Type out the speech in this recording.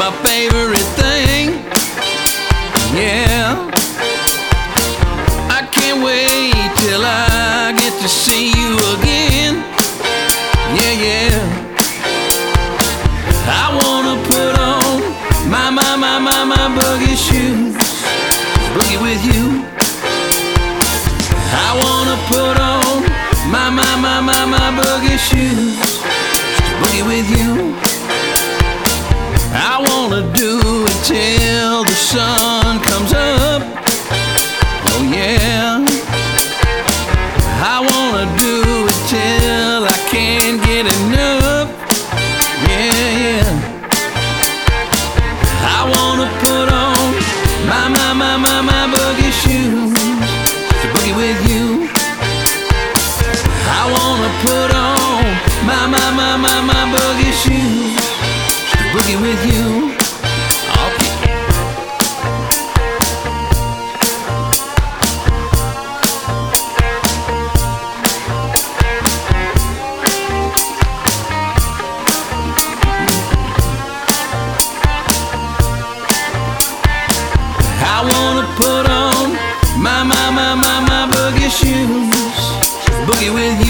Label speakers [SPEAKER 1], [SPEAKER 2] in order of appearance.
[SPEAKER 1] my favorite thing. Yeah, I can't wait till I get to see you again. Yeah, yeah. I wanna put on my boogie shoes, boogie with you. I wanna put on my boogie shoes, boogie with you. I wanna do it till the sun comes up. Oh yeah. I wanna do it till I can't get enough. Yeah, yeah. I wanna put on my boogie shoes to boogie with you. I wanna put on my boogie shoes to boogie with you. I wanna put on my boogie shoes, boogie with you.